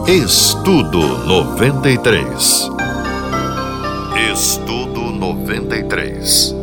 Estudo 93. Estudo 93.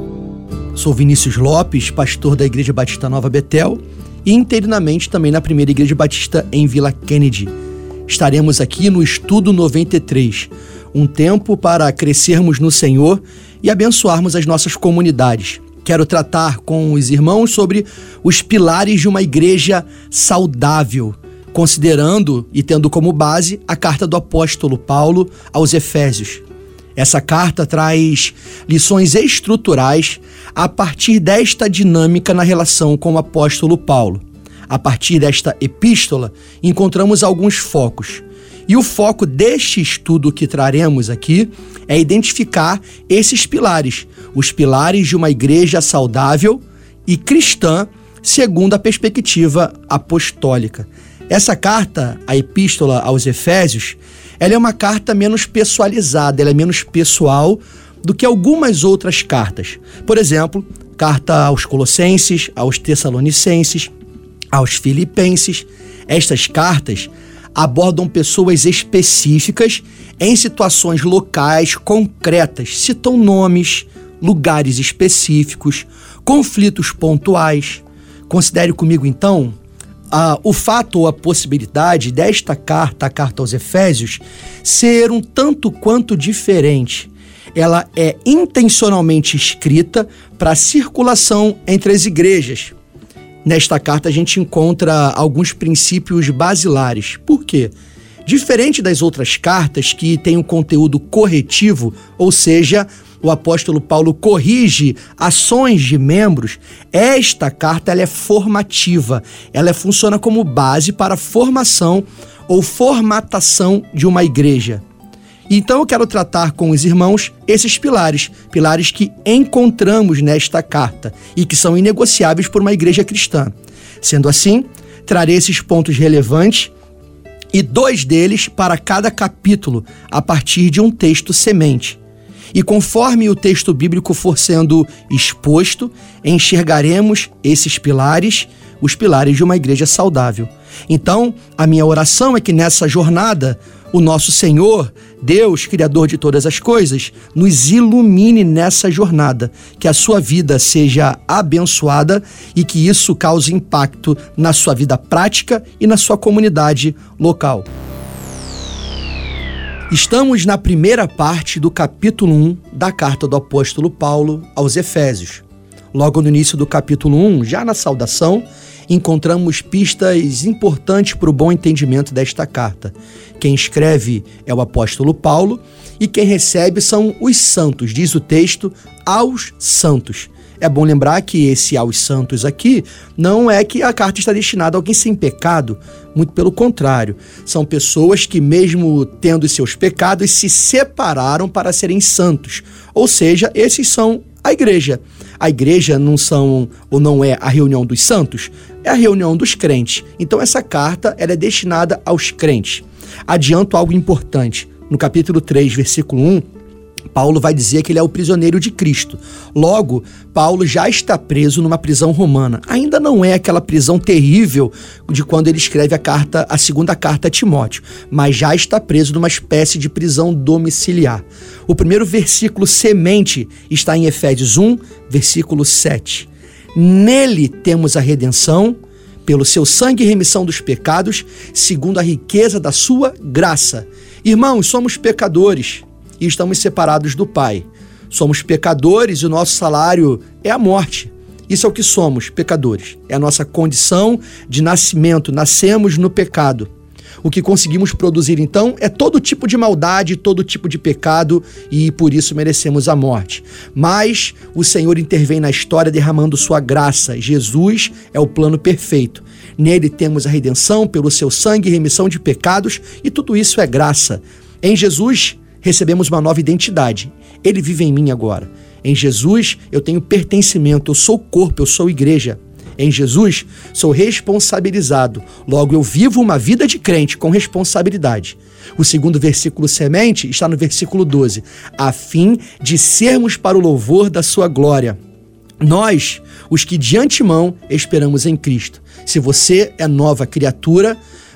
Sou Vinícius Lopes, pastor da Igreja Batista Nova Betel e interinamente também na Primeira Igreja Batista em Vila Kennedy. Estaremos aqui no Estudo 93, um tempo para crescermos no Senhor e abençoarmos as nossas comunidades. Quero tratar com os irmãos sobre os pilares de uma igreja saudável, considerando e tendo como base a carta do apóstolo Paulo aos Efésios. Essa carta traz lições estruturais a partir desta dinâmica na relação com o apóstolo Paulo. A partir desta epístola, encontramos alguns focos. E o foco deste estudo que traremos aqui é identificar esses pilares, os pilares de uma igreja saudável e cristã, segundo a perspectiva apostólica. Essa carta, a epístola aos Efésios, ela é uma carta menos pessoalizada, ela é menos pessoal do que algumas outras cartas. Por exemplo, carta aos Colossenses, aos Tessalonicenses, aos Filipenses. Estas cartas abordam pessoas específicas em situações locais concretas, citam nomes, lugares específicos, conflitos pontuais. Considere comigo, então, o fato ou a possibilidade desta carta, a carta aos Efésios, ser um tanto quanto diferente. Ela é intencionalmente escrita para circulação entre as igrejas. Nesta carta a gente encontra alguns princípios basilares. Por quê? Diferente das outras cartas que têm um conteúdo corretivo, ou seja, o apóstolo Paulo corrige ações de membros, esta carta ela é formativa, ela funciona como base para a formação ou formatação de uma igreja. Então eu quero tratar com os irmãos esses pilares que encontramos nesta carta e que são inegociáveis por uma igreja cristã. Sendo assim, trarei esses pontos relevantes e 2 deles para cada capítulo, a partir de um texto semente. E conforme o texto bíblico for sendo exposto, enxergaremos esses pilares, os pilares de uma igreja saudável. Então, a minha oração é que nessa jornada, o nosso Senhor, Deus, Criador de todas as coisas, nos ilumine nessa jornada, que a sua vida seja abençoada e que isso cause impacto na sua vida prática e na sua comunidade local. Estamos na primeira parte do capítulo 1 da carta do apóstolo Paulo aos Efésios. Logo no início do capítulo 1, já na saudação, encontramos pistas importantes para o bom entendimento desta carta. Quem escreve é o apóstolo Paulo e quem recebe são os santos, diz o texto, aos santos. É bom lembrar que esse aos santos aqui não é que a carta está destinada a alguém sem pecado, muito pelo contrário. São pessoas que, mesmo tendo seus pecados, se separaram para serem santos. Ou seja, esses são a igreja. A igreja não é a reunião dos santos, é a reunião dos crentes. Então essa carta ela é destinada aos crentes. Adianto algo importante. No capítulo 3, versículo 1, Paulo vai dizer que ele é o prisioneiro de Cristo. Logo, Paulo já está preso numa prisão romana. Ainda não é aquela prisão terrível de quando ele escreve a segunda carta a Timóteo, mas já está preso numa espécie de prisão domiciliar. O primeiro versículo semente está em Efésios 1, versículo 7. Nele temos a redenção, pelo seu sangue e remissão dos pecados, segundo a riqueza da sua graça. Irmãos, somos pecadores e estamos separados do Pai. Somos pecadores e o nosso salário é a morte. Isso é o que somos, pecadores. É a nossa condição de nascimento. Nascemos no pecado. O que conseguimos produzir, então, é todo tipo de maldade, todo tipo de pecado e por isso merecemos a morte. Mas o Senhor intervém na história derramando sua graça. Jesus é o plano perfeito. Nele temos a redenção pelo seu sangue e remissão de pecados e tudo isso é graça. Em Jesus recebemos uma nova identidade. Ele vive em mim agora. Em Jesus, eu tenho pertencimento, eu sou corpo, eu sou igreja. Em Jesus, sou responsabilizado. Logo, eu vivo uma vida de crente com responsabilidade. O segundo versículo semente está no versículo 12. A fim de sermos para o louvor da sua glória. Nós, os que de antemão esperamos em Cristo. Se você é nova criatura,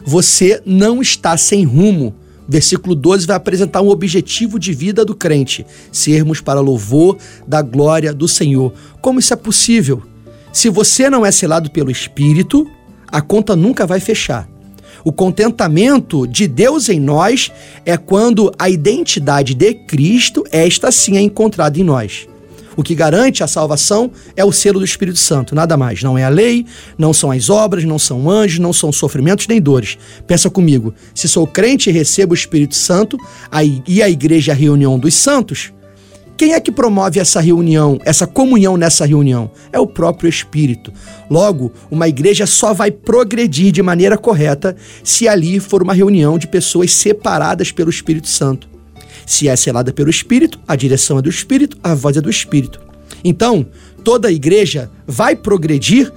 você não está sem rumo. Versículo 12 vai apresentar um objetivo de vida do crente: sermos para louvor da glória do Senhor. Como isso é possível? Se você não é selado pelo Espírito, a conta nunca vai fechar. O contentamento de Deus em nós é quando a identidade de Cristo, esta sim, é encontrada em nós. O que garante a salvação é o selo do Espírito Santo, nada mais. Não é a lei, não são as obras, não são anjos, não são sofrimentos nem dores. Pensa comigo, se sou crente e recebo o Espírito Santo, e a igreja é a reunião dos santos, quem é que promove essa reunião, essa comunhão nessa reunião? É o próprio Espírito. Logo, uma igreja só vai progredir de maneira correta se ali for uma reunião de pessoas separadas pelo Espírito Santo. Se é selada pelo Espírito, a direção é do Espírito, a voz é do Espírito. Então, toda igreja vai progredir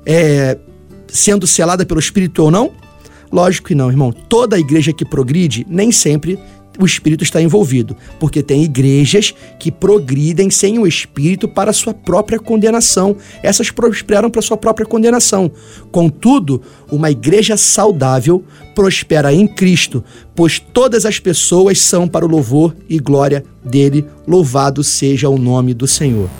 sendo selada pelo Espírito ou não? Lógico que não, irmão. Toda igreja que progride, nem sempre o Espírito está envolvido, porque tem igrejas que progridem sem o Espírito para a sua própria condenação. Essas prosperam para a sua própria condenação. Contudo, uma igreja saudável prospera em Cristo, pois todas as pessoas são para o louvor e glória dele. Louvado seja o nome do Senhor.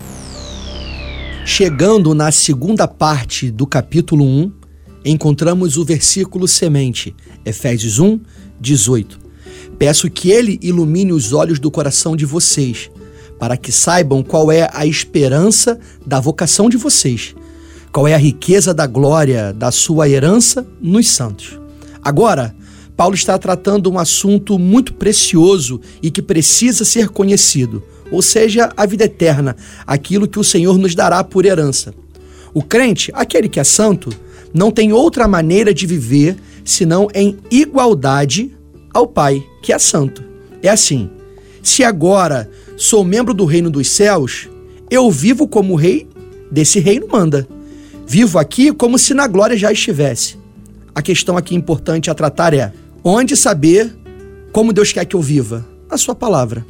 Chegando na segunda parte do capítulo 1, encontramos o versículo semente, Efésios 1, 18. Peço que ele ilumine os olhos do coração de vocês, para que saibam qual é a esperança da vocação de vocês, qual é a riqueza da glória da sua herança nos santos. Agora, Paulo está tratando um assunto muito precioso e que precisa ser conhecido, ou seja, a vida eterna, aquilo que o Senhor nos dará por herança. O crente, aquele que é santo, não tem outra maneira de viver senão em igualdade ao Pai, que é santo. É assim: se agora sou membro do reino dos céus, eu vivo como rei desse reino manda. Vivo aqui como se na glória já estivesse. A questão aqui importante a tratar é: onde saber como Deus quer que eu viva? Na sua palavra.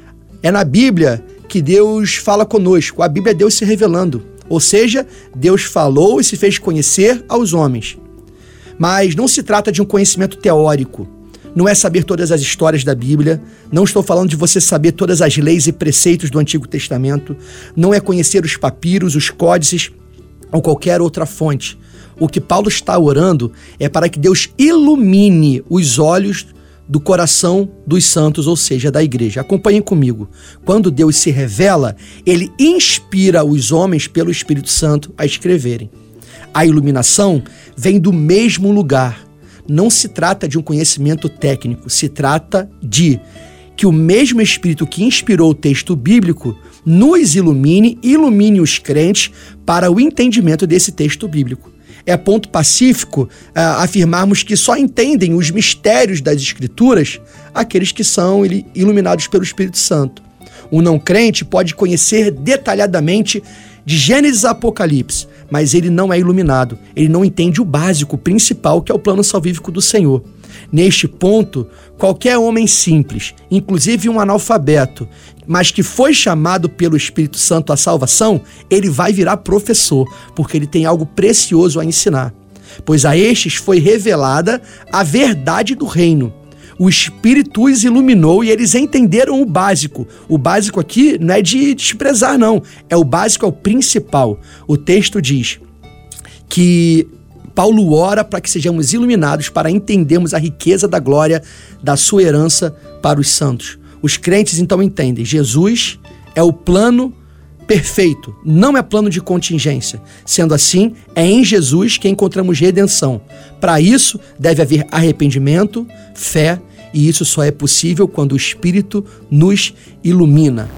É na Bíblia que Deus fala conosco. A Bíblia é Deus se revelando. Ou seja, Deus falou e se fez conhecer aos homens. Mas não se trata de um conhecimento teórico. Não é saber todas as histórias da Bíblia, não estou falando de você saber todas as leis e preceitos do Antigo Testamento, não é conhecer os papiros, os códices ou qualquer outra fonte. O que Paulo está orando é para que Deus ilumine os olhos do coração dos santos, ou seja, da igreja. Acompanhem comigo. Quando Deus se revela, ele inspira os homens pelo Espírito Santo a escreverem. A iluminação vem do mesmo lugar. Não se trata de um conhecimento técnico, se trata de que o mesmo Espírito que inspirou o texto bíblico nos ilumine os crentes para o entendimento desse texto bíblico. É ponto pacífico afirmarmos que só entendem os mistérios das Escrituras aqueles que são iluminados pelo Espírito Santo. O não crente pode conhecer detalhadamente de Gênesis a Apocalipse, mas ele não é iluminado, ele não entende o básico, o principal, que é o plano salvífico do Senhor. Neste ponto, qualquer homem simples, inclusive um analfabeto, mas que foi chamado pelo Espírito Santo à salvação, ele vai virar professor, porque ele tem algo precioso a ensinar. Pois a estes foi revelada a verdade do reino. O Espírito os iluminou e eles entenderam o básico. O básico aqui não é de desprezar, não. É o básico, é o principal. O texto diz que Paulo ora para que sejamos iluminados, para entendermos a riqueza da glória da sua herança para os santos. Os crentes então entendem: Jesus é o plano perfeito, não é plano de contingência. Sendo assim, é em Jesus que encontramos redenção. Para isso, deve haver arrependimento, fé, e isso só é possível quando o Espírito nos ilumina.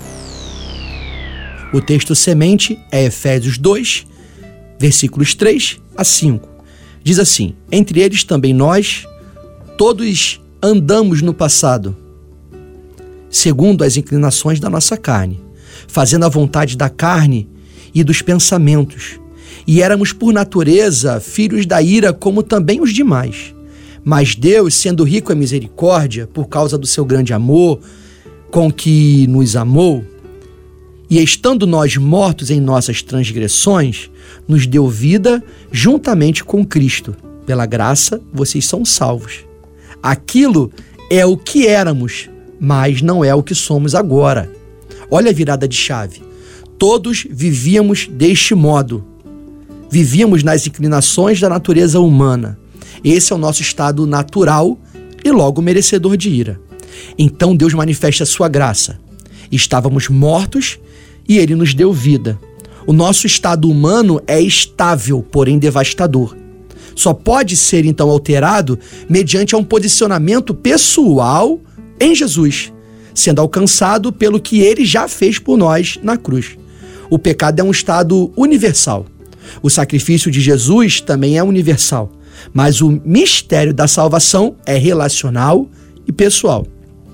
O texto semente é Efésios 2, versículos 3 a 5. Diz assim: entre eles também nós, todos andamos no passado, segundo as inclinações da nossa carne, fazendo a vontade da carne e dos pensamentos. E éramos por natureza filhos da ira, como também os demais. Mas Deus, sendo rico em misericórdia, por causa do seu grande amor com que nos amou, e estando nós mortos em nossas transgressões, nos deu vida juntamente com Cristo. Pela graça, vocês são salvos. Aquilo é o que éramos, mas não é o que somos agora. Olha a virada de chave. Todos vivíamos deste modo. Vivíamos nas inclinações da natureza humana. Esse é o nosso estado natural e logo merecedor de ira. Então Deus manifesta a sua graça. Estávamos mortos e Ele nos deu vida. O nosso estado humano é estável, porém devastador. Só pode ser então alterado mediante um posicionamento pessoal em Jesus, sendo alcançado pelo que Ele já fez por nós na cruz. O pecado é um estado universal. O sacrifício de Jesus também é universal, mas o mistério da salvação é relacional e pessoal.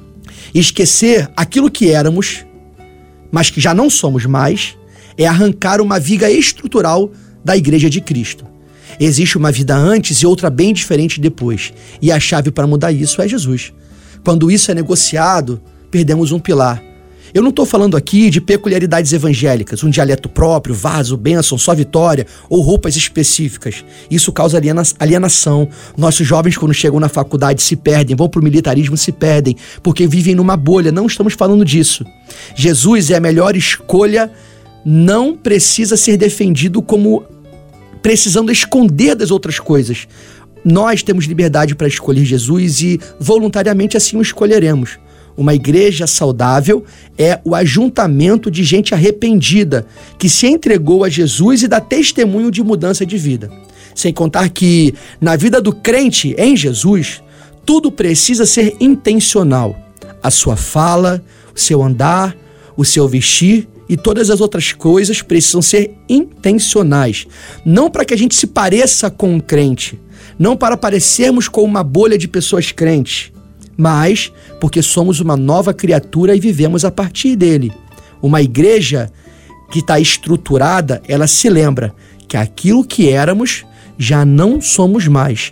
Esquecer aquilo que éramos, mas que já não somos mais, é arrancar uma viga estrutural da Igreja de Cristo. Existe uma vida antes e outra bem diferente depois. E a chave para mudar isso é Jesus. Quando isso é negociado, perdemos um pilar. Eu não estou falando aqui de peculiaridades evangélicas, um dialeto próprio, vaso, bênção, só vitória ou roupas específicas. Isso causa alienação. Nossos jovens, quando chegam na faculdade, se perdem, vão para o militarismo, se perdem, porque vivem numa bolha. Não estamos falando disso. Jesus é a melhor escolha, não precisa ser defendido como precisando esconder das outras coisas. Nós temos liberdade para escolher Jesus e voluntariamente assim o escolheremos. Uma igreja saudável é o ajuntamento de gente arrependida, que se entregou a Jesus e dá testemunho de mudança de vida. Sem contar que, na vida do crente em Jesus, tudo precisa ser intencional. A sua fala, o seu andar, o seu vestir e todas as outras coisas precisam ser intencionais. Não para que a gente se pareça com um crente, não para parecermos com uma bolha de pessoas crentes, mas porque somos uma nova criatura e vivemos a partir dele. Uma igreja que está estruturada, ela se lembra que aquilo que éramos já não somos mais.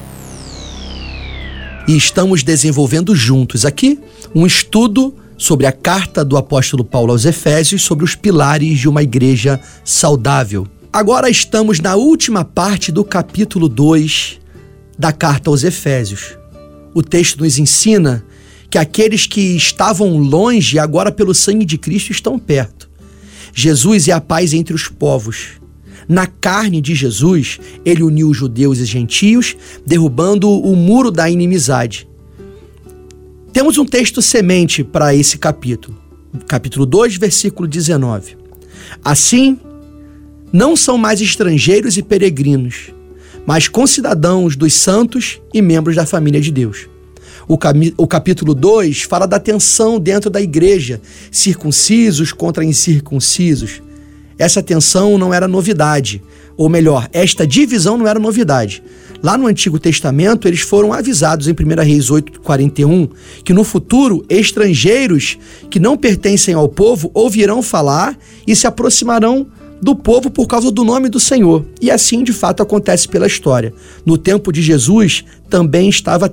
E estamos desenvolvendo juntos aqui um estudo sobre a carta do apóstolo Paulo aos Efésios, sobre os pilares de uma igreja saudável. Agora estamos na última parte do capítulo 2 da carta aos Efésios. O texto nos ensina que aqueles que estavam longe, agora pelo sangue de Cristo, estão perto. Jesus é a paz entre os povos. Na carne de Jesus, ele uniu os judeus e gentios, derrubando o muro da inimizade. Temos um texto semente para esse capítulo. Capítulo 2, versículo 19. Assim, não são mais estrangeiros e peregrinos, mas concidadãos dos santos e membros da família de Deus. O capítulo 2 fala da tensão dentro da igreja, circuncisos contra incircuncisos. Essa tensão não era novidade, ou melhor, esta divisão não era novidade. Lá no Antigo Testamento, eles foram avisados em 1 Reis 8:41, que no futuro, estrangeiros que não pertencem ao povo ouvirão falar e se aproximarão do povo por causa do nome do Senhor. E assim, de fato, acontece pela história. No tempo de Jesus, também estava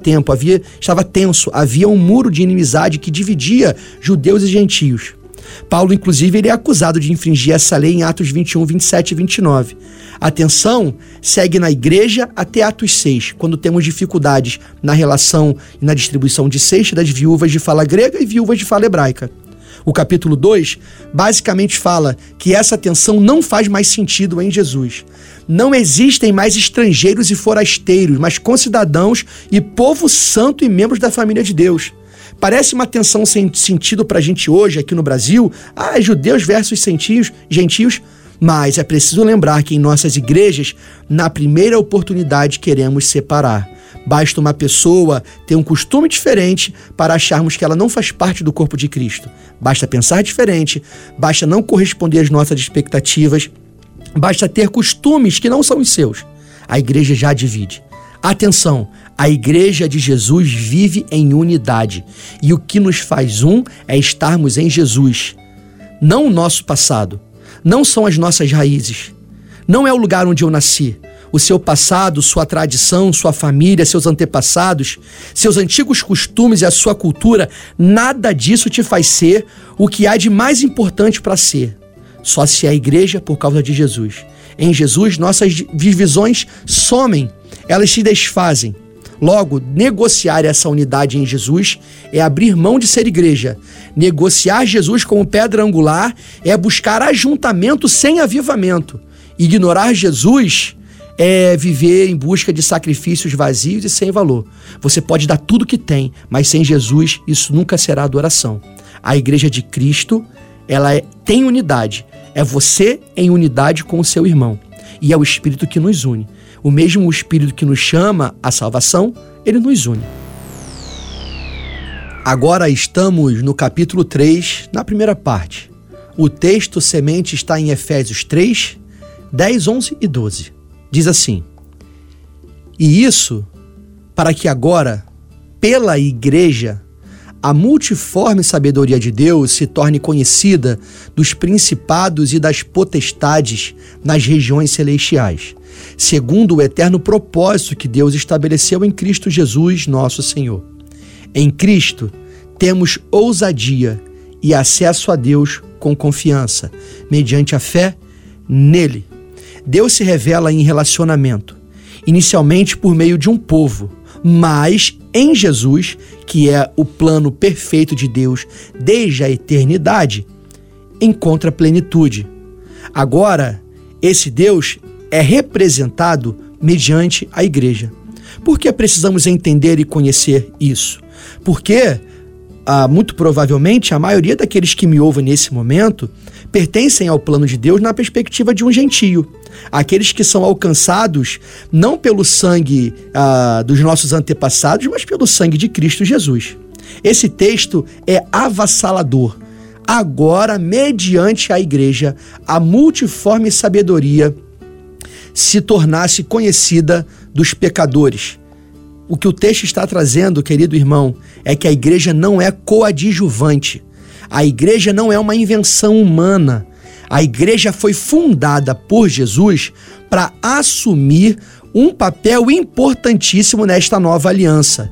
tenso, havia um muro de inimizade que dividia judeus e gentios. Paulo, inclusive, ele é acusado de infringir essa lei em Atos 21, 27 e 29. A tensão segue na igreja até Atos 6, quando temos dificuldades na relação e na distribuição de cesta das viúvas de fala grega e viúvas de fala hebraica. O capítulo 2 basicamente fala que essa tensão não faz mais sentido em Jesus. Não existem mais estrangeiros e forasteiros, mas concidadãos e povo santo e membros da família de Deus. Parece uma tensão sem sentido para a gente hoje aqui no Brasil, judeus versus gentios, mas é preciso lembrar que em nossas igrejas, na primeira oportunidade, queremos separar. Basta uma pessoa ter um costume diferente para acharmos que ela não faz parte do corpo de Cristo. Basta pensar diferente, basta não corresponder às nossas expectativas, basta ter costumes que não são os seus. A igreja já divide. Atenção, a igreja de Jesus vive em unidade. E o que nos faz um é estarmos em Jesus. Não o nosso passado, não são as nossas raízes, não é o lugar onde eu nasci. O seu passado, sua tradição, sua família, seus antepassados, seus antigos costumes e a sua cultura, nada disso te faz ser o que há de mais importante para ser. Só se é a igreja por causa de Jesus. Em Jesus, nossas divisões somem elas se desfazem. Logo, negociar essa unidade em Jesus é abrir mão de ser igreja. Negociar Jesus como pedra angular é buscar ajuntamento sem avivamento. Ignorar Jesus é viver em busca de sacrifícios vazios e sem valor. Você pode dar tudo que tem, mas sem Jesus isso nunca será adoração. A igreja de Cristo, ela tem unidade. É você em unidade com o seu irmão. E é o Espírito que nos une. O mesmo Espírito que nos chama à salvação, ele nos une. Agora estamos no capítulo 3, na primeira parte. O texto semente está em Efésios 3, 10, 11 e 12. Diz assim: e isso para que agora, pela igreja, a multiforme sabedoria de Deus se torne conhecida dos principados e das potestades nas regiões celestiais, segundo o eterno propósito que Deus estabeleceu em Cristo Jesus, nosso Senhor. Em Cristo, temos ousadia e acesso a Deus com confiança, mediante a fé nele. Deus se revela em relacionamento, inicialmente por meio de um povo, mas em Jesus, que é o plano perfeito de Deus desde a eternidade, encontra plenitude. Agora, esse Deus é representado mediante a igreja. Por que precisamos entender e conhecer isso? Porque, muito provavelmente, a maioria daqueles que me ouvem nesse momento pertencem ao plano de Deus na perspectiva de um gentio. Aqueles que são alcançados não pelo sangue dos nossos antepassados, mas pelo sangue de Cristo Jesus. Esse texto é avassalador. Agora, mediante a igreja, a multiforme sabedoria se tornasse conhecida dos pecadores. O que o texto está trazendo, querido irmão, é que a igreja não é coadjuvante. A igreja não é uma invenção humana. A igreja foi fundada por Jesus para assumir um papel importantíssimo nesta nova aliança.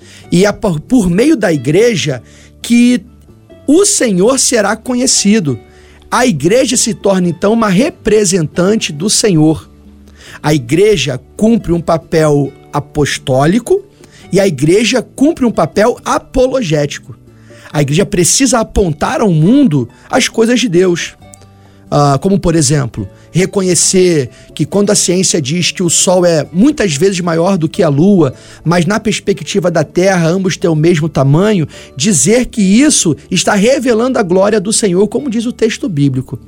E é por meio da igreja que o Senhor será conhecido. A igreja se torna, então, uma representante do Senhor. A igreja cumpre um papel apostólico e a igreja cumpre um papel apologético. A igreja precisa apontar ao mundo as coisas de Deus. Como, por exemplo, reconhecer que quando a ciência diz que o Sol é muitas vezes maior do que a Lua, mas na perspectiva da Terra ambos têm o mesmo tamanho, dizer que isso está revelando a glória do Senhor, como diz o texto bíblico.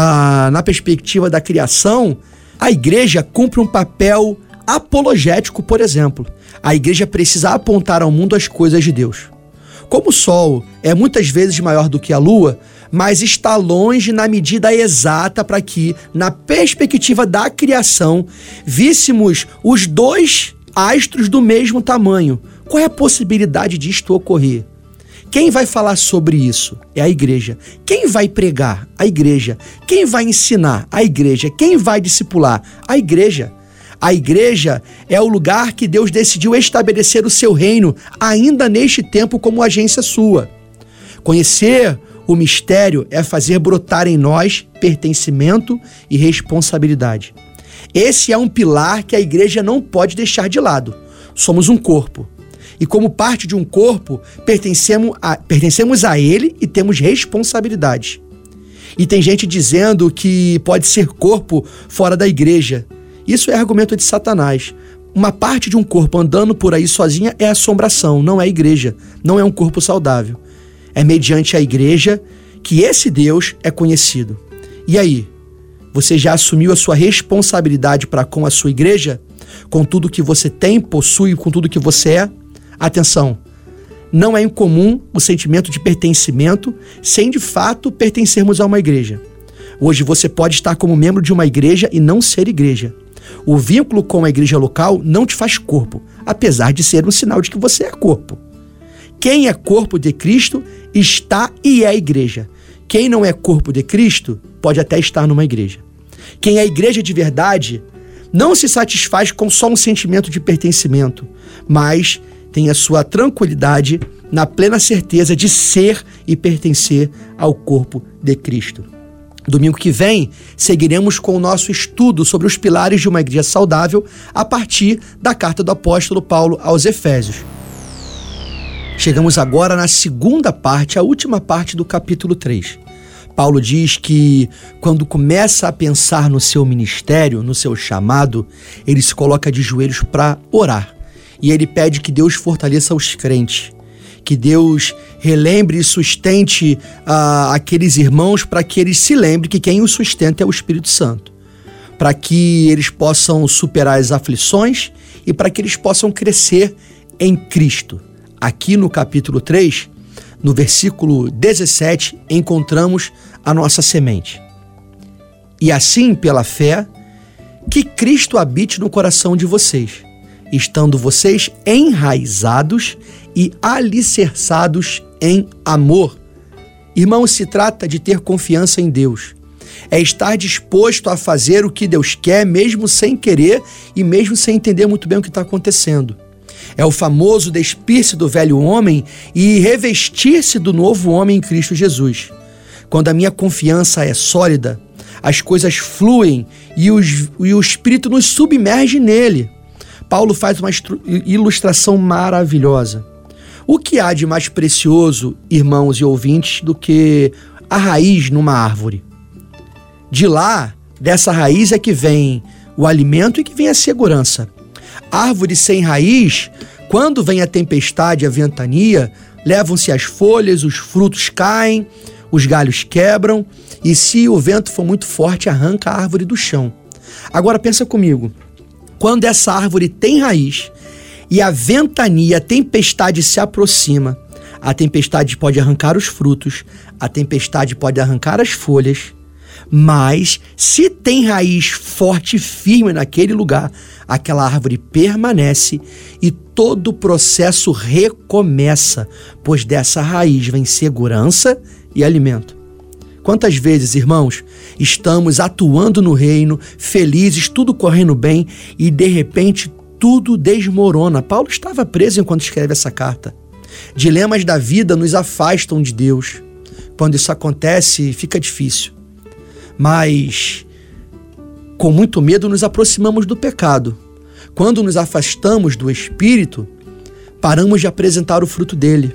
Na perspectiva da criação, a igreja cumpre um papel apologético, por exemplo. A igreja precisa apontar ao mundo as coisas de Deus. Como o Sol é muitas vezes maior do que a Lua, mas está longe na medida exata para que, na perspectiva da criação, víssemos os dois astros do mesmo tamanho. Qual é a possibilidade disto ocorrer? Quem vai falar sobre isso? É a igreja. Quem vai pregar? A igreja. Quem vai ensinar? A igreja. Quem vai discipular? A igreja. A igreja é o lugar que Deus decidiu estabelecer o seu reino ainda neste tempo como agência sua. Conhecer o mistério é fazer brotar em nós pertencimento e responsabilidade. Esse é um pilar que a igreja não pode deixar de lado. Somos um corpo. E como parte de um corpo, pertencemos a ele e temos responsabilidade. E tem gente dizendo que pode ser corpo fora da igreja. Isso é argumento de Satanás. Uma parte de um corpo andando por aí sozinha é assombração, não é igreja, não é um corpo saudável. É mediante a igreja que esse Deus é conhecido. E aí, você já assumiu a sua responsabilidade para com a sua igreja? Com tudo que você tem, possui, com tudo que você é? Atenção, não é incomum o sentimento de pertencimento sem de fato pertencermos a uma igreja. Hoje você pode estar como membro de uma igreja e não ser igreja. O vínculo com a igreja local não te faz corpo, apesar de ser um sinal de que você é corpo. Quem é corpo de Cristo está e é igreja. Quem não é corpo de Cristo pode até estar numa igreja. Quem é igreja de verdade não se satisfaz com só um sentimento de pertencimento, mas tem a sua tranquilidade na plena certeza de ser e pertencer ao corpo de Cristo. Domingo que vem, seguiremos com o nosso estudo sobre os pilares de uma igreja saudável a partir da carta do apóstolo Paulo aos Efésios. Chegamos agora na segunda parte, a última parte do capítulo 3. Paulo diz que quando começa a pensar no seu ministério, no seu chamado, ele se coloca de joelhos para orar. E ele pede que Deus fortaleça os crentes, que Deus relembre e sustente aqueles irmãos para que eles se lembrem que quem os sustenta é o Espírito Santo, para que eles possam superar as aflições e para que eles possam crescer em Cristo. Aqui no capítulo 3, no versículo 17, encontramos a nossa semente. E assim, pela fé, que Cristo habite no coração de vocês, estando vocês enraizados e alicerçados em amor. Irmão, se trata de ter confiança em Deus. É estar disposto a fazer o que Deus quer, mesmo sem querer e mesmo sem entender muito bem o que está acontecendo. É o famoso despir-se do velho homem e revestir-se do novo homem em Cristo Jesus. Quando a minha confiança é sólida, as coisas fluem e o Espírito nos submerge nele. Paulo faz uma ilustração maravilhosa. O que há de mais precioso, irmãos e ouvintes, do que a raiz numa árvore? De lá, dessa raiz é que vem o alimento e que vem a segurança. Árvore sem raiz, quando vem a tempestade, a ventania, levam-se as folhas, os frutos caem, os galhos quebram e se o vento for muito forte, arranca a árvore do chão. Agora pensa comigo, quando essa árvore tem raiz e a ventania, a tempestade se aproxima, a tempestade pode arrancar os frutos, a tempestade pode arrancar as folhas, mas se tem raiz forte e firme naquele lugar, aquela árvore permanece e todo o processo recomeça, pois dessa raiz vem segurança e alimento. Quantas vezes, irmãos, estamos atuando no reino, felizes, tudo correndo bem e de repente tudo desmorona. Paulo estava preso enquanto escreve essa carta. Dilemas da vida nos afastam de Deus. Quando isso acontece, fica difícil. Mas, com muito medo, nos aproximamos do pecado. Quando nos afastamos do Espírito, paramos de apresentar o fruto dele.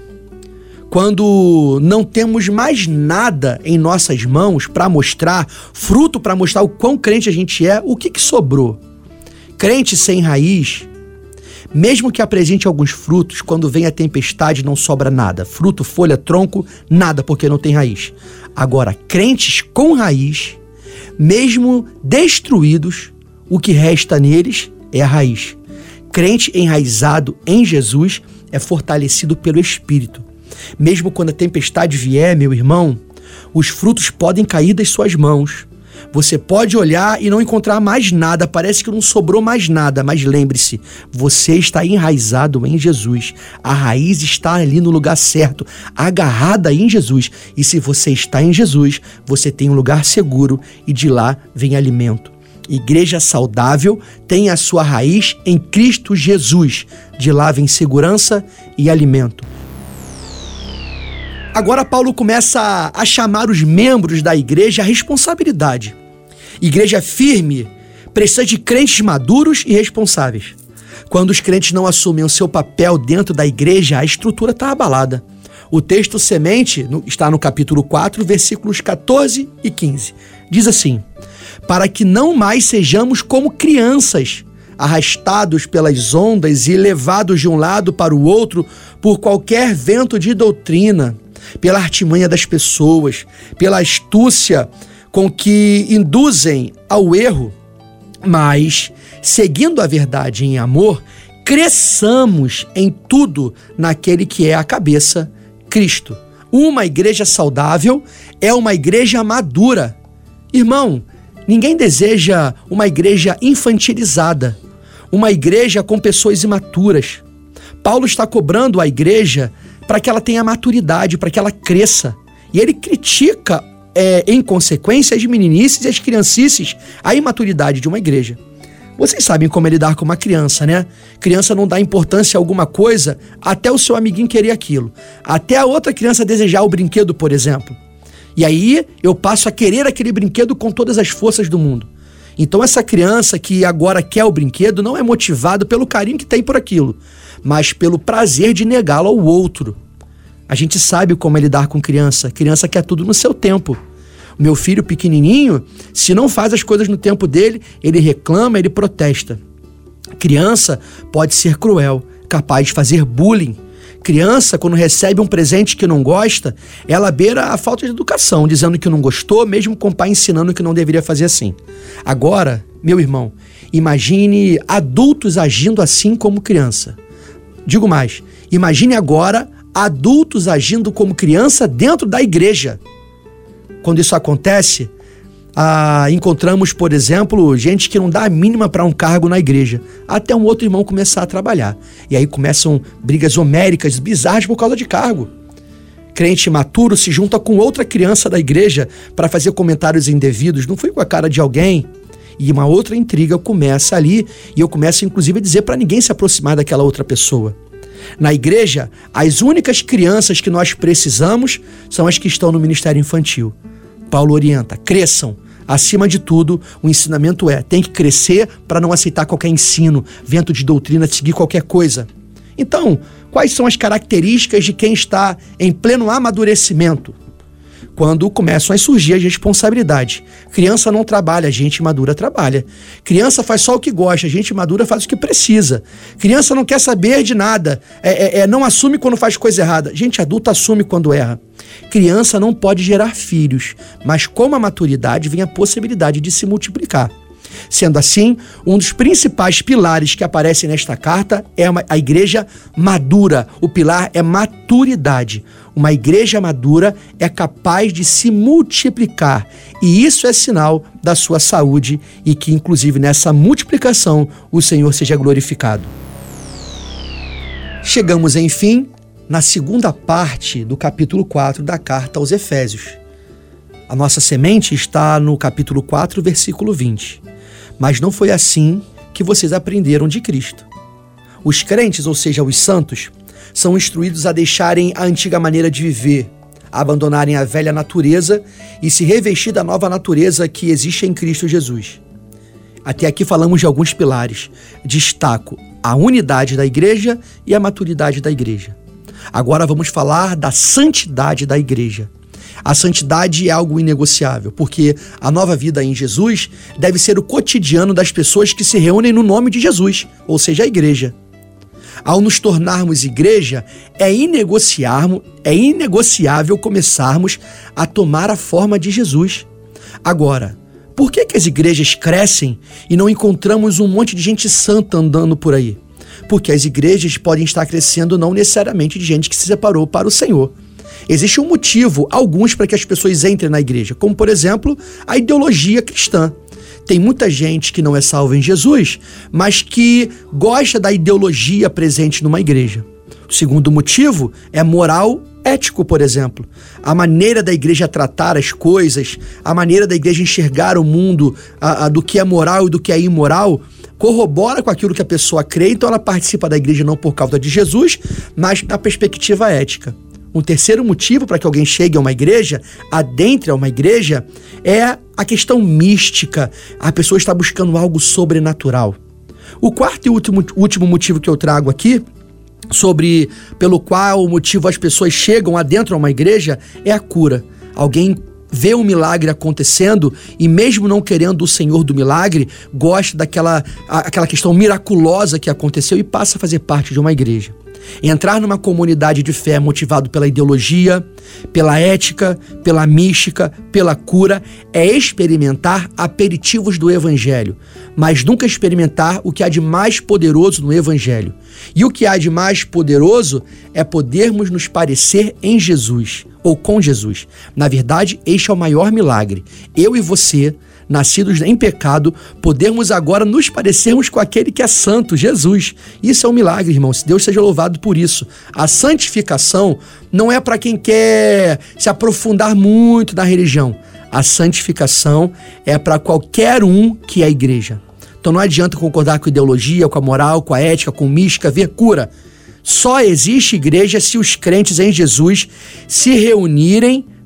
Quando não temos mais nada em nossas mãos para mostrar, fruto para mostrar o quão crente a gente é, o que sobrou? Crente sem raiz, mesmo que apresente alguns frutos, quando vem a tempestade não sobra nada. Fruto, folha, tronco, nada, porque não tem raiz. Agora, crentes com raiz, mesmo destruídos, o que resta neles é a raiz. Crente enraizado em Jesus é fortalecido pelo Espírito. Mesmo quando a tempestade vier, meu irmão, os frutos podem cair das suas mãos. Você pode olhar e não encontrar mais nada, parece que não sobrou mais nada, mas lembre-se, você está enraizado em Jesus. A raiz está ali no lugar certo, agarrada em Jesus. E se você está em Jesus, você tem um lugar seguro e de lá vem alimento. Igreja saudável tem a sua raiz em Cristo Jesus. De lá vem segurança e alimento. Agora Paulo começa a chamar os membros da igreja à responsabilidade. Igreja firme precisa de crentes maduros e responsáveis. Quando os crentes não assumem o seu papel dentro da igreja, a estrutura está abalada. O texto semente está no capítulo 4, versículos 14 e 15. Diz assim: para que não mais sejamos como crianças, arrastados pelas ondas e levados de um lado para o outro por qualquer vento de doutrina, pela artimanha das pessoas, pela astúcia com que induzem ao erro, mas, seguindo a verdade em amor, cresçamos em tudo naquele que é a cabeça, Cristo. Uma igreja saudável é uma igreja madura. Irmão, ninguém deseja uma igreja infantilizada, uma igreja com pessoas imaturas. Paulo está cobrando a igreja para que ela tenha maturidade, para que ela cresça. E ele critica, em consequência, as meninices e as criancices, a imaturidade de uma igreja. Vocês sabem como é lidar com uma criança, né? Criança não dá importância a alguma coisa até o seu amiguinho querer aquilo. Até a outra criança desejar o brinquedo, por exemplo. E aí eu passo a querer aquele brinquedo com todas as forças do mundo. Então essa criança que agora quer o brinquedo não é motivado pelo carinho que tem por aquilo, mas pelo prazer de negá-lo ao outro. A gente sabe como é lidar com criança. Criança quer tudo no seu tempo. O meu filho pequenininho, se não faz as coisas no tempo dele, ele reclama, ele protesta. Criança pode ser cruel, capaz de fazer bullying. Criança, quando recebe um presente que não gosta, ela beira a falta de educação, dizendo que não gostou, mesmo com o pai ensinando que não deveria fazer assim. Agora, meu irmão, imagine adultos agindo assim como criança. Digo mais, imagine agora adultos agindo como criança dentro da igreja. Quando isso acontece, encontramos, por exemplo, gente que não dá a mínima para um cargo na igreja, até um outro irmão começar a trabalhar. E aí começam brigas homéricas, bizarras por causa de cargo. Crente imaturo se junta com outra criança da igreja para fazer comentários indevidos, não foi com a cara de alguém. E uma outra intriga começa ali, e eu começo inclusive a dizer para ninguém se aproximar daquela outra pessoa. Na igreja, as únicas crianças que nós precisamos são as que estão no ministério infantil. Paulo orienta, cresçam. Acima de tudo, o ensinamento tem que crescer para não aceitar qualquer ensino, vento de doutrina, seguir qualquer coisa. Então, quais são as características de quem está em pleno amadurecimento? Quando começam a surgir as responsabilidades. Criança não trabalha, gente madura trabalha. Criança faz só o que gosta, gente madura faz o que precisa. Criança não quer saber de nada, não assume quando faz coisa errada. Gente adulta assume quando erra. Criança não pode gerar filhos, mas com a maturidade vem a possibilidade de se multiplicar. Sendo assim, um dos principais pilares que aparecem nesta carta é a igreja madura. O pilar é maturidade. Uma igreja madura é capaz de se multiplicar, e isso é sinal da sua saúde e que, inclusive, nessa multiplicação, o Senhor seja glorificado. Chegamos, enfim, na segunda parte do capítulo 4 da carta aos Efésios. A nossa semente está no capítulo 4, versículo 20. Mas não foi assim que vocês aprenderam de Cristo. Os crentes, ou seja, os santos, são instruídos a deixarem a antiga maneira de viver, a abandonarem a velha natureza e se revestir da nova natureza que existe em Cristo Jesus. Até aqui falamos de alguns pilares. Destaco a unidade da igreja e a maturidade da igreja. Agora vamos falar da santidade da igreja. A santidade é algo inegociável, porque a nova vida em Jesus deve ser o cotidiano das pessoas que se reúnem no nome de Jesus, ou seja, a igreja. Ao nos tornarmos igreja, é inegociável começarmos a tomar a forma de Jesus. Agora, por que as igrejas crescem e não encontramos um monte de gente santa andando por aí? Porque as igrejas podem estar crescendo não necessariamente de gente que se separou para o Senhor. Existe um motivo, alguns, para que as pessoas entrem na igreja, como, por exemplo, a ideologia cristã. Tem muita gente que não é salva em Jesus, mas que gosta da ideologia presente numa igreja. O segundo motivo é moral ético, por exemplo. A maneira da igreja tratar as coisas, a maneira da igreja enxergar o mundo, do que é moral e do que é imoral, corrobora com aquilo que a pessoa crê, então ela participa da igreja não por causa de Jesus, mas na perspectiva ética. Um terceiro motivo para que alguém chegue a uma igreja, adentre a uma igreja, é a questão mística. A pessoa está buscando algo sobrenatural. O quarto e último motivo que eu trago aqui, pelo qual o motivo as pessoas chegam adentro a uma igreja, é a cura. Alguém vê um milagre acontecendo e, mesmo não querendo o Senhor do milagre, gosta daquela questão miraculosa que aconteceu e passa a fazer parte de uma igreja. Entrar numa comunidade de fé motivado pela ideologia, pela ética, pela mística, pela cura, é experimentar aperitivos do Evangelho, mas nunca experimentar o que há de mais poderoso no Evangelho. E o que há de mais poderoso é podermos nos parecer em Jesus, ou com Jesus. Na verdade, este é o maior milagre. Eu e você, nascidos em pecado, podemos agora nos parecermos com aquele que é santo, Jesus. Isso é um milagre, irmão. Se Deus seja louvado por isso. A santificação não é para quem quer se aprofundar muito na religião. A santificação é para qualquer um que é a igreja. Então não adianta concordar com a ideologia, com a moral, com a ética, com mística, ver cura. Só existe igreja se os crentes em Jesus se reunirem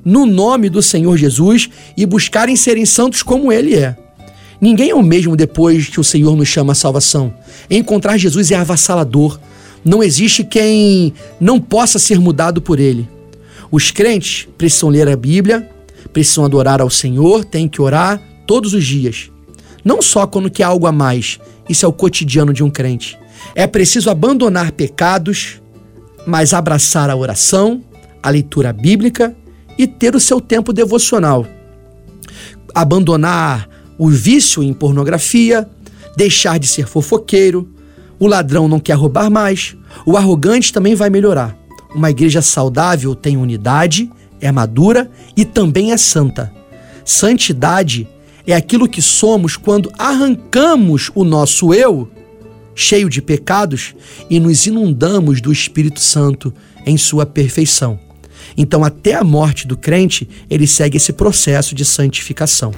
no nome do Senhor Jesus e buscarem serem santos como Ele é. Ninguém é o mesmo depois que o Senhor nos chama à salvação. Encontrar Jesus é avassalador. Não existe quem não possa ser mudado por Ele. Os crentes precisam ler a Bíblia, precisam adorar ao Senhor, têm que orar todos os dias. Não só quando quer algo a mais, isso é o cotidiano de um crente. É preciso abandonar pecados, mas abraçar a oração, a leitura bíblica e ter o seu tempo devocional. Abandonar o vício em pornografia, deixar de ser fofoqueiro, o ladrão não quer roubar mais, o arrogante também vai melhorar. Uma igreja saudável tem unidade, é madura e também é santa. Santidade é aquilo que somos quando arrancamos o nosso eu, cheio de pecados, e nos inundamos do Espírito Santo em sua perfeição. Então, até a morte do crente, ele segue esse processo de santificação.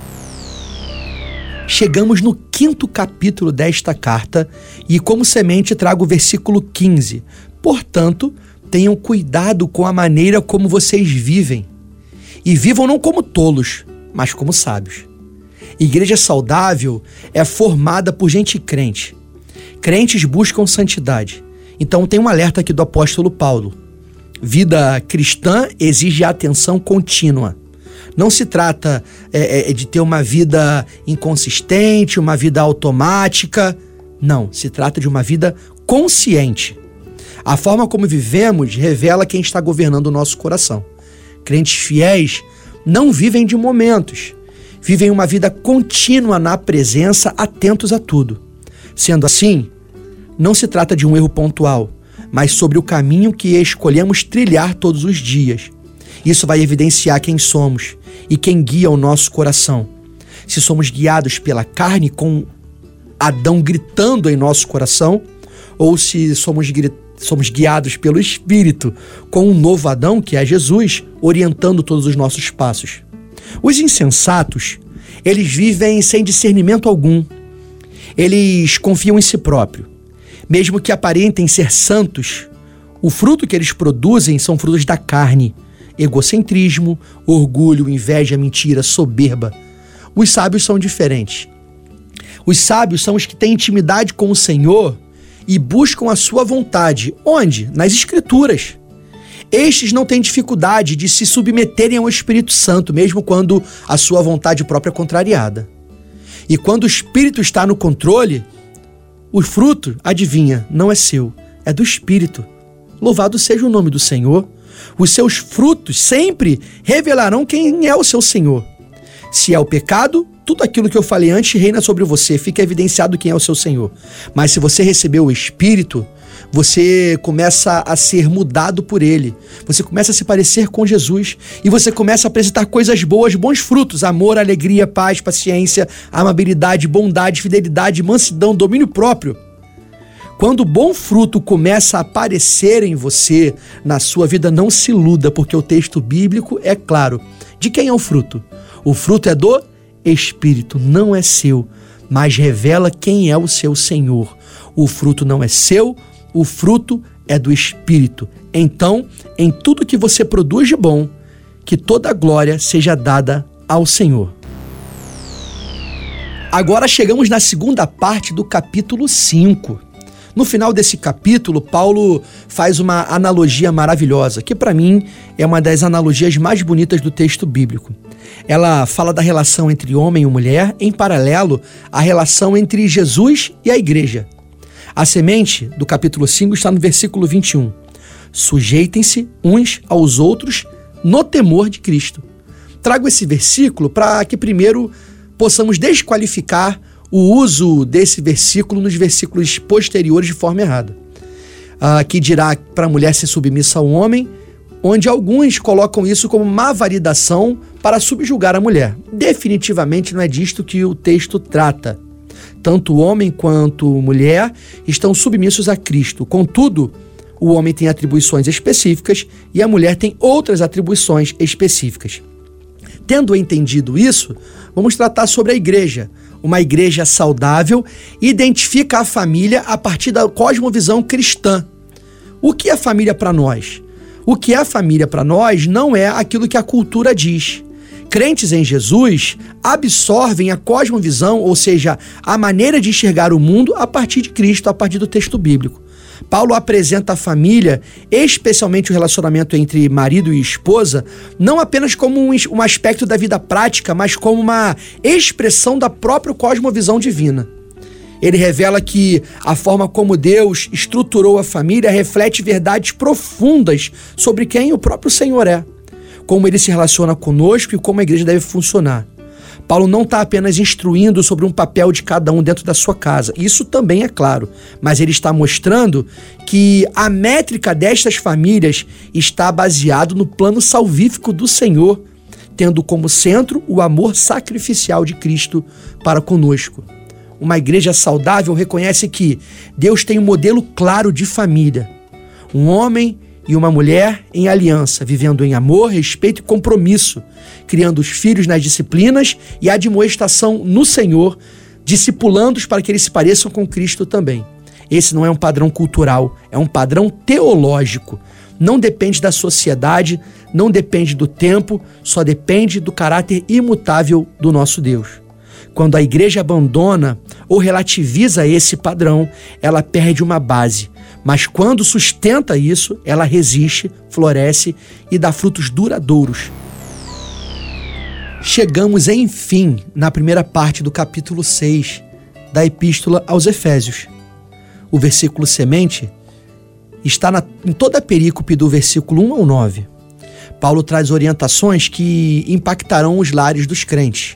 Chegamos no 5º capítulo desta carta e, como semente, trago o versículo 15. Portanto, tenham cuidado com a maneira como vocês vivem. E vivam não como tolos, mas como sábios. Igreja saudável é formada por gente crente. Crentes buscam santidade. Então tem um alerta aqui do apóstolo Paulo. Vida cristã exige atenção contínua. Não se trata de ter uma vida inconsistente, uma vida automática. Não, se trata de uma vida consciente. A forma como vivemos revela quem está governando o nosso coração. Crentes fiéis não vivem de momentos. Vivem uma vida contínua na presença, atentos a tudo. Sendo assim, não se trata de um erro pontual, mas sobre o caminho que escolhemos trilhar todos os dias. Isso vai evidenciar quem somos e quem guia o nosso coração. Se somos guiados pela carne, com Adão gritando em nosso coração, ou se somos guiados pelo Espírito, com um novo Adão, que é Jesus, orientando todos os nossos passos. Os insensatos, eles vivem sem discernimento algum. Eles confiam em si próprio. Mesmo que aparentem ser santos, o fruto que eles produzem são frutos da carne. Egocentrismo, orgulho, inveja, mentira, soberba. Os sábios são diferentes. Os sábios são os que têm intimidade com o Senhor e buscam a sua vontade. Onde? Nas Escrituras. Estes não têm dificuldade de se submeterem ao Espírito Santo, mesmo quando a sua vontade própria é contrariada. E quando o Espírito está no controle, o fruto, adivinha, não é seu, é do Espírito. Louvado seja o nome do Senhor. Os seus frutos sempre revelarão quem é o seu Senhor. Se é o pecado, tudo aquilo que eu falei antes reina sobre você, fica evidenciado quem é o seu Senhor. Mas se você recebeu o Espírito, você começa a ser mudado por Ele. Você começa a se parecer com Jesus. E você começa a apresentar coisas boas, bons frutos. Amor, alegria, paz, paciência, amabilidade, bondade, fidelidade, mansidão, domínio próprio. Quando o bom fruto começa a aparecer em você, na sua vida, não se iluda, porque o texto bíblico é claro. De quem é o fruto? O fruto é do Espírito, não é seu, mas revela quem é o seu Senhor. O fruto não é seu, o fruto é do Espírito. Então, em tudo que você produz de bom, que toda a glória seja dada ao Senhor. Agora chegamos na segunda parte do capítulo 5. No final desse capítulo, Paulo faz uma analogia maravilhosa, que para mim é uma das analogias mais bonitas do texto bíblico. Ela fala da relação entre homem e mulher, em paralelo à relação entre Jesus e a igreja. A semente do capítulo 5 está no versículo 21. Sujeitem-se uns aos outros no temor de Cristo. Trago esse versículo para que primeiro possamos desqualificar o uso desse versículo nos versículos posteriores de forma errada. Que dirá para a mulher ser submissa ao homem, onde alguns colocam isso como má validação para subjugar a mulher. Definitivamente não é disto que o texto trata. Tanto o homem quanto a mulher estão submissos a Cristo. Contudo, o homem tem atribuições específicas e a mulher tem outras atribuições específicas. Tendo entendido isso, vamos tratar sobre a igreja. Uma igreja saudável identifica a família a partir da cosmovisão cristã. O que é família para nós? O que é a família para nós não é aquilo que a cultura diz. Crentes em Jesus absorvem a cosmovisão, ou seja, a maneira de enxergar o mundo a partir de Cristo, a partir do texto bíblico. Paulo apresenta a família, especialmente o relacionamento entre marido e esposa, não apenas como um aspecto da vida prática, mas como uma expressão da própria cosmovisão divina. Ele revela que a forma como Deus estruturou a família reflete verdades profundas sobre quem o próprio Senhor é, como ele se relaciona conosco e como a igreja deve funcionar. Paulo não está apenas instruindo sobre um papel de cada um dentro da sua casa, isso também é claro, mas ele está mostrando que a métrica destas famílias está baseado no plano salvífico do Senhor, tendo como centro o amor sacrificial de Cristo para conosco. Uma igreja saudável reconhece que Deus tem um modelo claro de família, um homem e uma mulher em aliança, vivendo em amor, respeito e compromisso, criando os filhos nas disciplinas e admoestação no Senhor, discipulando-os para que eles se pareçam com Cristo também. Esse não é um padrão cultural, é um padrão teológico. Não depende da sociedade, não depende do tempo, só depende do caráter imutável do nosso Deus. Quando a igreja abandona ou relativiza esse padrão, ela perde uma base. Mas quando sustenta isso, ela resiste, floresce e dá frutos duradouros. Chegamos, enfim, na primeira parte do capítulo 6 da Epístola aos Efésios. O versículo semente está em toda a perícope do versículo 1 ao 9. Paulo traz orientações que impactarão os lares dos crentes.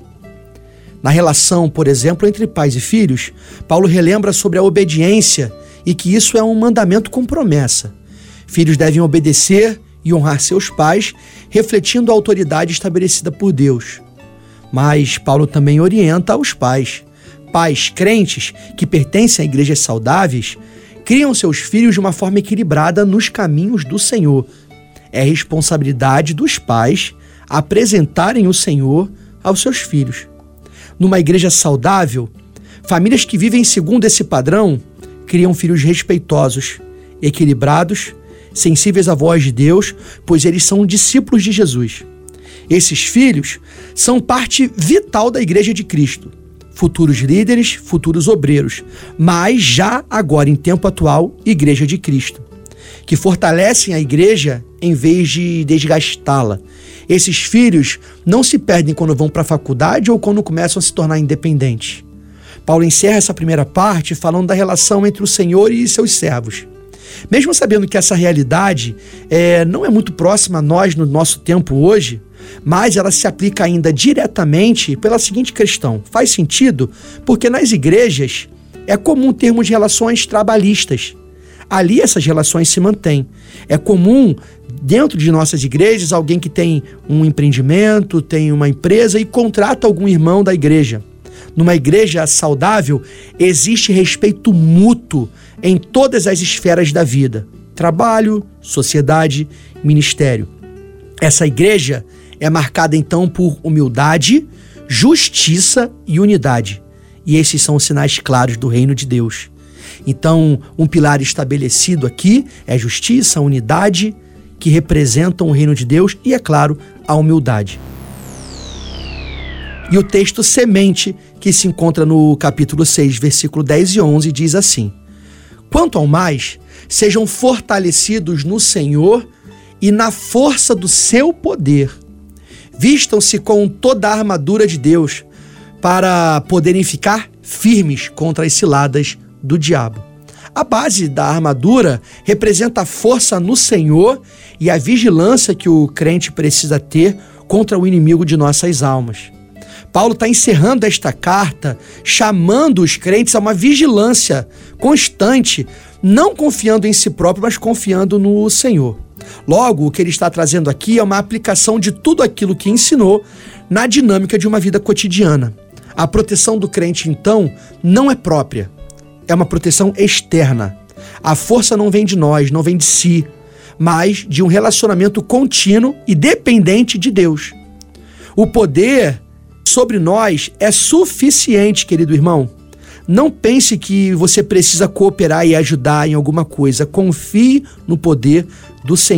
Na relação, por exemplo, entre pais e filhos, Paulo relembra sobre a obediência e que isso é um mandamento com promessa. Filhos devem obedecer e honrar seus pais, refletindo a autoridade estabelecida por Deus. Mas Paulo também orienta aos pais. Pais crentes que pertencem a igrejas saudáveis criam seus filhos de uma forma equilibrada nos caminhos do Senhor. É responsabilidade dos pais apresentarem o Senhor aos seus filhos. Numa igreja saudável, famílias que vivem segundo esse padrão criam filhos respeitosos, equilibrados, sensíveis à voz de Deus, pois eles são discípulos de Jesus. Esses filhos são parte vital da igreja de Cristo, futuros líderes, futuros obreiros, mas já agora, em tempo atual, igreja de Cristo, que fortalecem a igreja em vez de desgastá-la. Esses filhos não se perdem quando vão para a faculdade ou quando começam a se tornar independentes. Paulo encerra essa primeira parte falando da relação entre o Senhor e seus servos. Mesmo sabendo que essa realidade não é muito próxima a nós no nosso tempo hoje, mas ela se aplica ainda diretamente pela seguinte questão. Faz sentido porque nas igrejas é comum termos relações trabalhistas. Ali essas relações se mantêm. É comum dentro de nossas igrejas alguém que tem um empreendimento, tem uma empresa e contrata algum irmão da igreja. Numa igreja saudável, existe respeito mútuo em todas as esferas da vida: trabalho, sociedade, ministério. Essa igreja é marcada então por humildade, justiça e unidade. E esses são os sinais claros do reino de Deus. Então, um pilar estabelecido aqui é a justiça, a unidade, que representam o reino de Deus e, é claro, a humildade. E o texto semente, que se encontra no capítulo 6, versículo 10 e 11, diz assim: Quanto ao mais, sejam fortalecidos no Senhor e na força do seu poder. Vistam-se com toda a armadura de Deus para poderem ficar firmes contra as ciladas do diabo. A base da armadura representa a força no Senhor e a vigilância que o crente precisa ter contra o inimigo de nossas almas. Paulo está encerrando esta carta chamando os crentes a uma vigilância constante, não confiando em si próprio, mas confiando no Senhor. Logo, o que ele está trazendo aqui é uma aplicação de tudo aquilo que ensinou na dinâmica de uma vida cotidiana. A proteção do crente, então, não é própria, é uma proteção externa. A força não vem de nós, não vem de si, mas de um relacionamento contínuo e dependente de Deus. O poder sobre nós é suficiente, querido irmão. Não pense que você precisa cooperar e ajudar em alguma coisa. Confie no poder do Senhor.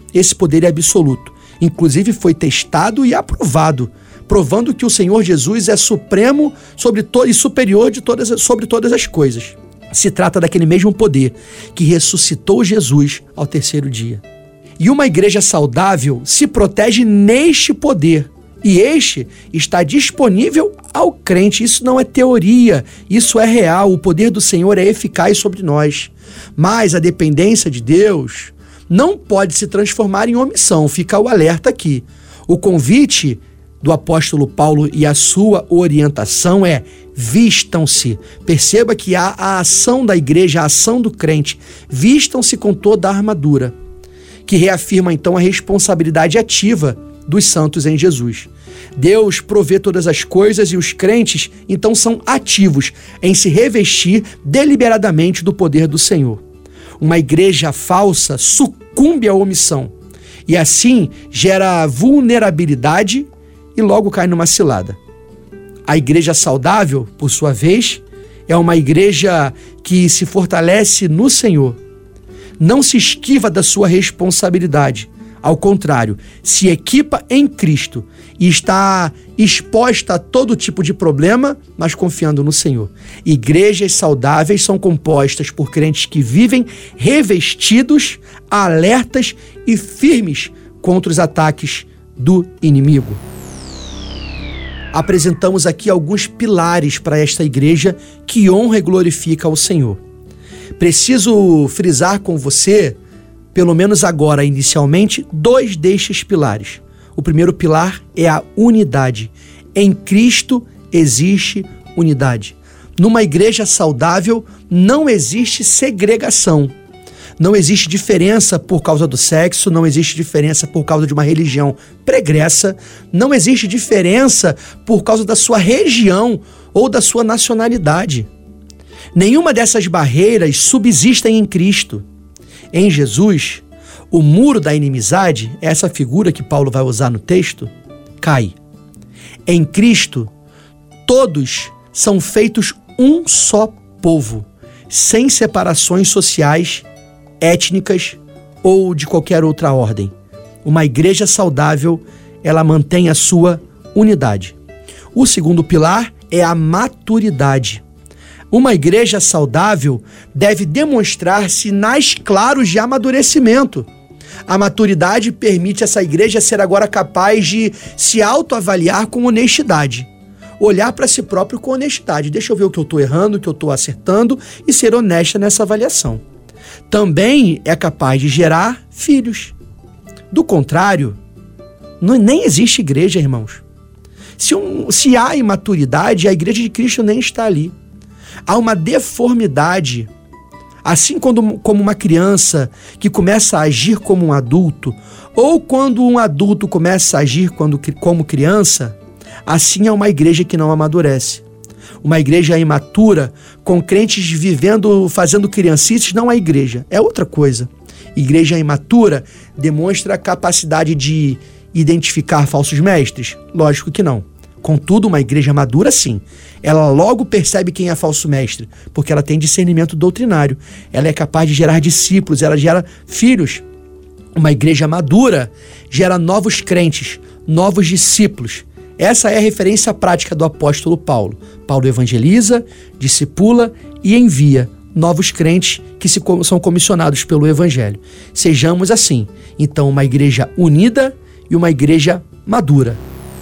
esse poder é absoluto. Inclusive foi testado e aprovado, provando que o Senhor Jesus é supremo e superior sobre todas as coisas. Se trata daquele mesmo poder que ressuscitou Jesus ao terceiro dia. E uma igreja saudável se protege neste poder. E este está disponível ao crente. Isso não é teoria, isso é real. O poder do Senhor é eficaz sobre nós. Mas a dependência de Deus não pode se transformar em omissão. Fica o alerta aqui. O convite do apóstolo Paulo e a sua orientação é: vistam-se. Perceba que há a ação da igreja, a ação do crente. Vistam-se com toda a armadura, que reafirma então a responsabilidade ativa dos santos em Jesus. Deus provê todas as coisas e os crentes então são ativos em se revestir deliberadamente do poder do Senhor. Uma igreja falsa sucumbe à omissão e assim gera vulnerabilidade e logo cai numa cilada. A igreja saudável, por sua vez, é uma igreja que se fortalece no Senhor. Não se esquiva da sua responsabilidade. Ao contrário, se equipa em Cristo e está exposta a todo tipo de problema, mas confiando no Senhor. Igrejas saudáveis são compostas por crentes que vivem revestidos, alertas e firmes contra os ataques do inimigo. Apresentamos aqui alguns pilares para esta igreja que honra e glorifica ao Senhor. Preciso frisar com você, pelo menos agora, inicialmente, 2 destes pilares. O primeiro pilar é a unidade. Em Cristo existe unidade. Numa igreja saudável não existe segregação. Não existe diferença por causa do sexo, não existe diferença por causa de uma religião pregressa, não existe diferença por causa da sua região ou da sua nacionalidade. Nenhuma dessas barreiras subsistem em Cristo. Em Jesus, o muro da inimizade, essa figura que Paulo vai usar no texto, cai. Em Cristo, todos são feitos um só povo, sem separações sociais, étnicas ou de qualquer outra ordem. Uma igreja saudável, ela mantém a sua unidade. O segundo pilar é a maturidade. Uma igreja saudável deve demonstrar sinais claros de amadurecimento. A maturidade permite essa igreja ser agora capaz de se autoavaliar com honestidade. Olhar para si próprio com honestidade. Deixa eu ver o que eu estou errando, o que eu estou acertando e ser honesta nessa avaliação. Também é capaz de gerar filhos. Do contrário, nem existe igreja, irmãos. Se há imaturidade, a igreja de Cristo nem está ali. Há uma deformidade. Assim como uma criança que começa a agir como um adulto, ou quando um adulto começa a agir como criança, assim é uma igreja que não amadurece. Uma igreja imatura, com crentes fazendo criancices, não é igreja, é outra coisa. Igreja imatura demonstra a capacidade de identificar falsos mestres? Lógico que não. Contudo, uma igreja madura, sim. Ela logo percebe quem é falso mestre, porque ela tem discernimento doutrinário. Ela é capaz de gerar discípulos, ela gera filhos. Uma igreja madura gera novos crentes, novos discípulos. Essa é a referência prática do apóstolo Paulo. Paulo evangeliza, discipula e envia novos crentes que são comissionados pelo evangelho. Sejamos assim, então, uma igreja unida e uma igreja madura.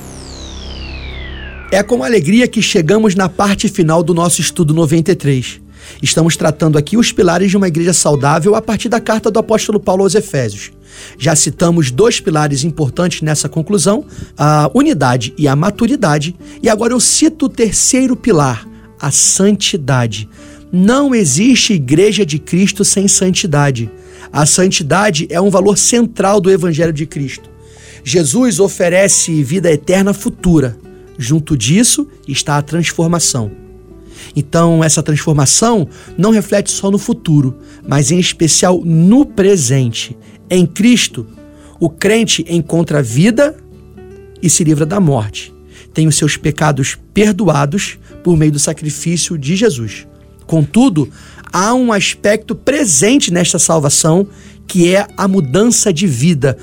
É com alegria que chegamos na parte final do nosso estudo 93. Estamos tratando aqui os pilares de uma igreja saudável a partir da carta do apóstolo Paulo aos Efésios. Já citamos 2 pilares importantes nessa conclusão, a unidade e a maturidade, e agora eu cito o terceiro pilar, a santidade. Não existe igreja de Cristo sem santidade. A santidade é um valor central do Evangelho de Cristo. Jesus oferece vida eterna futura. Junto disso está a transformação. Então, essa transformação não reflete só no futuro, mas em especial no presente. Em Cristo, o crente encontra vida e se livra da morte. Tem os seus pecados perdoados por meio do sacrifício de Jesus. Contudo, há um aspecto presente nesta salvação que é a mudança de vida,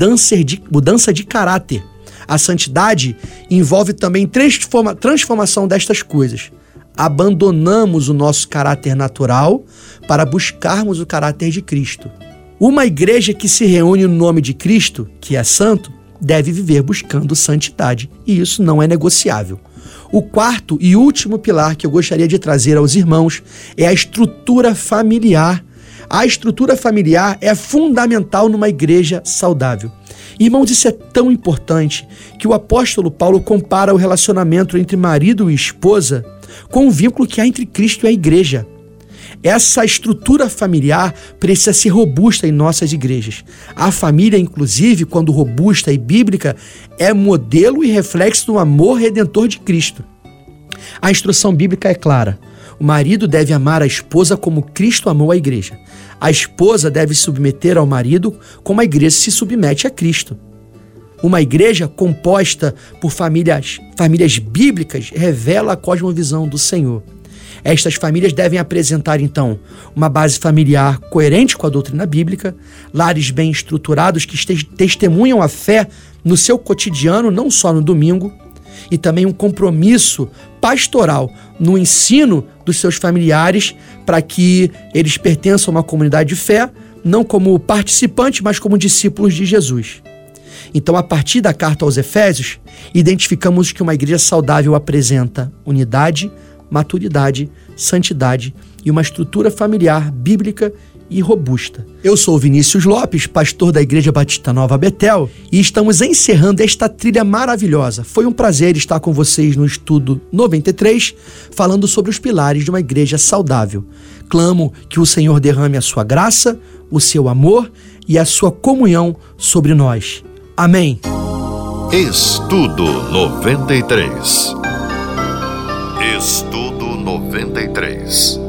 mudança de caráter. A santidade envolve também transformação destas coisas. Abandonamos o nosso caráter natural para buscarmos o caráter de Cristo. Uma igreja que se reúne no nome de Cristo, que é santo, deve viver buscando santidade, e isso não é negociável. O quarto e último pilar que eu gostaria de trazer aos irmãos é a estrutura familiar. A estrutura familiar é fundamental numa igreja saudável. Irmãos, isso é tão importante que o apóstolo Paulo compara o relacionamento entre marido e esposa com o vínculo que há entre Cristo e a igreja. Essa estrutura familiar precisa ser robusta em nossas igrejas. A família, inclusive, quando robusta e bíblica, é modelo e reflexo do amor redentor de Cristo. A instrução bíblica é clara. O marido deve amar a esposa como Cristo amou a igreja. A esposa deve se submeter ao marido como a igreja se submete a Cristo. Uma igreja composta por famílias bíblicas revela a cosmovisão do Senhor. Estas famílias devem apresentar, então, uma base familiar coerente com a doutrina bíblica, lares bem estruturados que testemunham a fé no seu cotidiano, não só no domingo, e também um compromisso pastoral no ensino dos seus familiares para que eles pertençam a uma comunidade de fé, não como participantes, mas como discípulos de Jesus. Então, a partir da carta aos Efésios, identificamos que uma igreja saudável apresenta unidade, maturidade, santidade e uma estrutura familiar bíblica e robusta. Eu sou Vinícius Lopes, pastor da Igreja Batista Nova Betel, e estamos encerrando esta trilha maravilhosa. Foi um prazer estar com vocês no Estudo 93, falando sobre os pilares de uma igreja saudável. Clamo que o Senhor derrame a sua graça, o seu amor e a sua comunhão sobre nós. Amém. Estudo 93. Estudo 93.